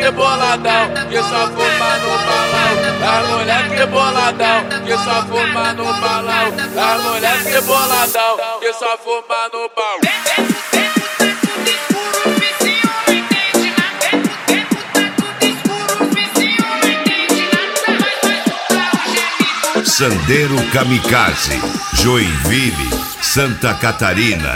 moleque boladão, que só fuma no balão. As moleque boladão, que só fuma no balão. As moleque boladão, que só fuma no balão. Sandeiro Kamikaze, Joinville, Santa Catarina.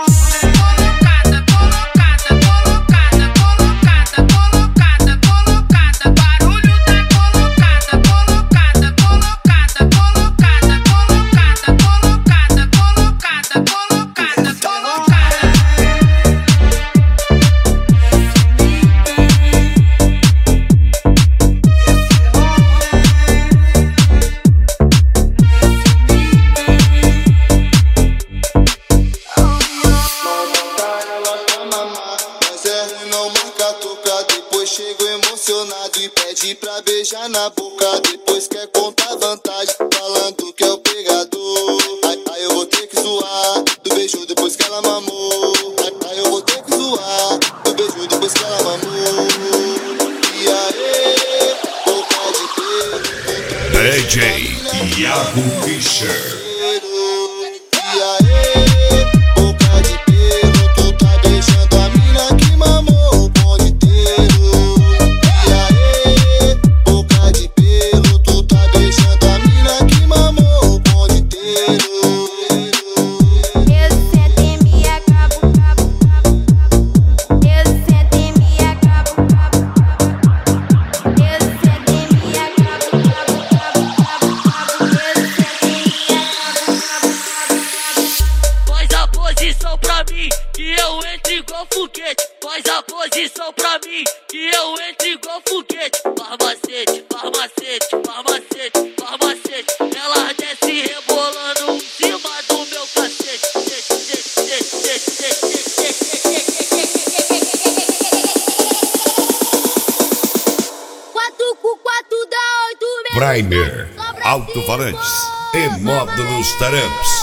Chego emocionado e pede pra beijar na boca. Depois quer contar vantagem, falando que é o pegador. Aí eu vou ter que zoar do beijo depois que ela mamou. Aí eu vou ter que zoar do beijo depois que ela mamou. E aí, boca de pelo. DJ Iago Fischer. E aí, boca de pelo, tu tá beijando a mina que mamou o bonde inteiro. Que eu entre igual foguete, faz a posição pra mim, que eu entre igual foguete. Farmacete, farmacete, farmacete, farmacete. Ela desce rebolando em cima do meu cacete. Quatro com quatro dá 8 meses. Primer, alto-falantes e módulos Taramps.